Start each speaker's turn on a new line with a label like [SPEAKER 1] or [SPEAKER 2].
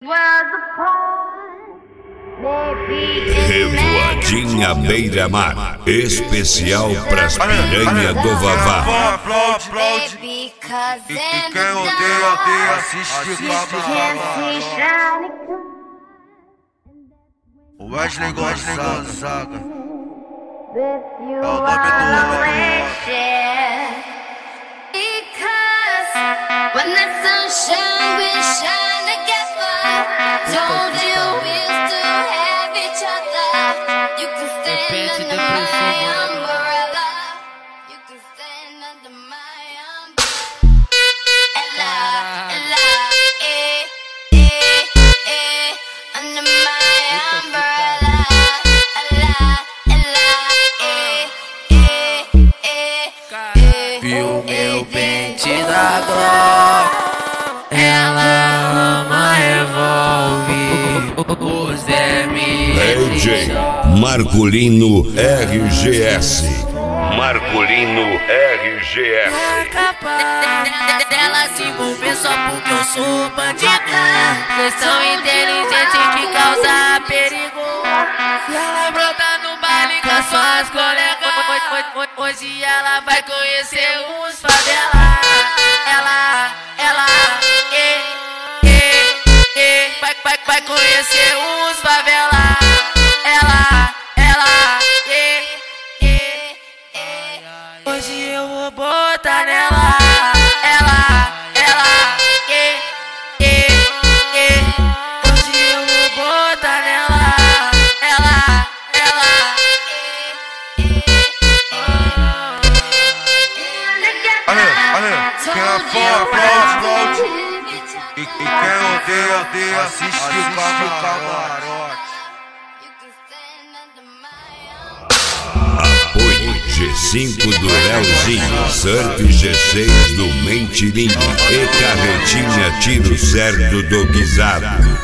[SPEAKER 1] Revoadinha Beira-Mar, especial pras piranha do Vavá.
[SPEAKER 2] Aplaude. E quem odeia, assiste o Wesley Gonzaga é o nome do homem.
[SPEAKER 3] When the sunshine we shine together. Told you we still have each other. You can stand under my umbrella. You can stand under my umbrella. Under my umbrella.
[SPEAKER 4] Viu meu pente da Glock, ela ama revólver, os
[SPEAKER 1] DJ Marcolino RGS. Marcolino RGS.
[SPEAKER 4] Ela se envolver só porque eu sou bandido. Vocês são inteligentes que causa perigo. E ela brota no baile com as suas colegas. Hoje ela vai conhecer os favela. Vai conhecer os favela. Hoje eu vou botar nela. Hoje eu vou botar nela.
[SPEAKER 2] Quem é fã, aplaude. E quem odeia, assiste o camarote.
[SPEAKER 1] Apoio G5 do Leozinho, Surf G6 do Mentirinha e Carretinha Tiro Certo do Guisado.